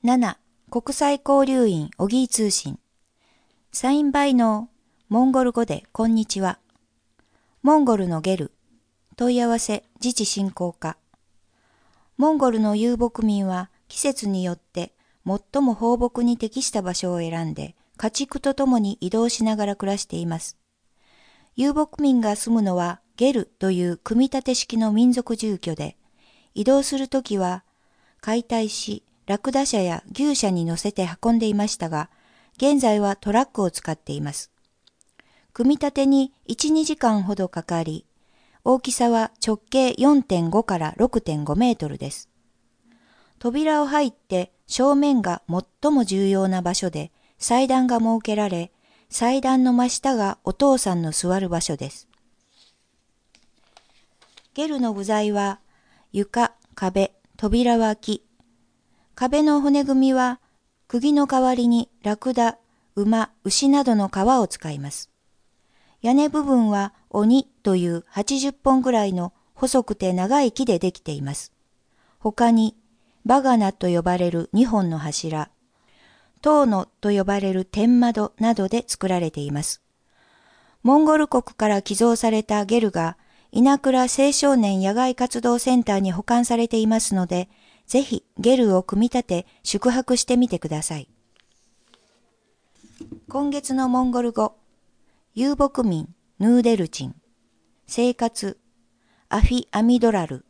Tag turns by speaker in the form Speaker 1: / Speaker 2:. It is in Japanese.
Speaker 1: 7. 国際交流員オギー通信。サインバイノー、モンゴル語でこんにちは。モンゴルのゲル、問い合わせ自治振興課。モンゴルの遊牧民は季節によって最も放牧に適した場所を選んで家畜とともに移動しながら暮らしています。遊牧民が住むのはゲルという組み立て式の民族住居で、移動するときは解体し、ラクダ車や牛車に乗せて運んでいましたが、現在はトラックを使っています。組み立てに1、2時間ほどかかり、大きさは直径 4.5 から 6.5 メートルです。扉を入って正面が最も重要な場所で祭壇が設けられ、祭壇の真下がお父さんの座る場所です。ゲルの部材は床、壁、扉は木。壁の骨組みは釘の代わりにラクダ、馬、牛などの皮を使います。屋根部分は鬼という80本ぐらいの細くて長い木でできています。他にバガナと呼ばれる2本の柱、トーノと呼ばれる天窓などで作られています。モンゴル国から寄贈されたゲルが稲倉青少年野外活動センターに保管されていますので、ぜひゲルを組み立て宿泊してみてください。今月のモンゴル語、遊牧民、ヌーデルチン、生活、アフィアミドラル、